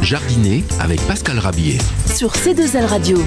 Jardiner avec Pascal Rabier. Sur C2L Radio.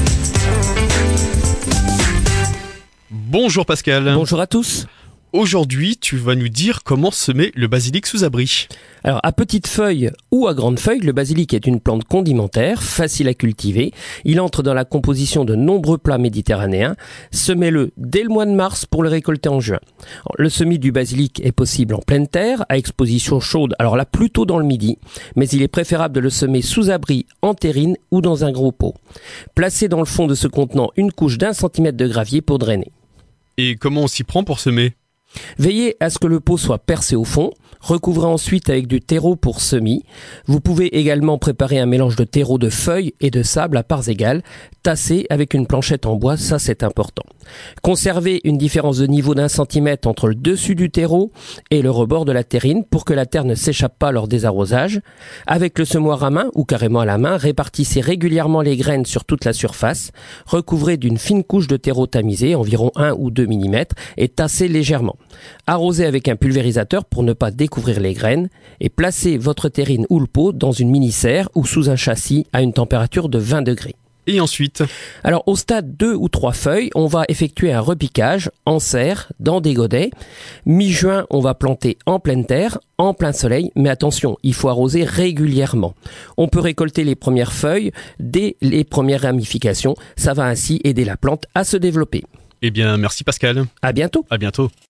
Bonjour Pascal. Bonjour à tous. Aujourd'hui, tu vas nous dire comment semer le basilic sous abri. Alors, à petites feuilles ou à grandes feuilles, le basilic est une plante condimentaire, facile à cultiver. Il entre dans la composition de nombreux plats méditerranéens. Semez-le dès le mois de mars pour le récolter en juin. Alors, le semis du basilic est possible en pleine terre, à exposition chaude, alors là plutôt dans le midi, mais il est préférable de le semer sous abri, en terrine ou dans un gros pot. Placez dans le fond de ce contenant une couche d'1 cm de gravier pour drainer. Et comment on s'y prend pour semer ? Veillez à ce que le pot soit percé au fond. Recouvrez ensuite avec du terreau pour semis. Vous pouvez également préparer un mélange de terreau de feuilles et de sable à parts égales. Tassez avec une planchette en bois, ça c'est important. Conservez une différence de niveau d'1 cm entre le dessus du terreau et le rebord de la terrine pour que la terre ne s'échappe pas lors des arrosages. Avec le semoir à main ou carrément à la main, répartissez régulièrement les graines sur toute la surface. Recouvrez d'une fine couche de terreau tamisé, environ 1 ou 2 mm, et tassez légèrement. Arrosez avec un pulvérisateur pour ne pas découvrir les graines et placez votre terrine ou le pot dans une mini-serre ou sous un châssis à une température de 20 degrés. Et ensuite ? Alors au stade 2 ou 3 feuilles, on va effectuer un repiquage en serre dans des godets. Mi-juin, on va planter en pleine terre, en plein soleil, mais attention, il faut arroser régulièrement. On peut récolter les premières feuilles dès les premières ramifications. Ça va ainsi aider la plante à se développer. Eh bien, merci Pascal. À bientôt. À bientôt.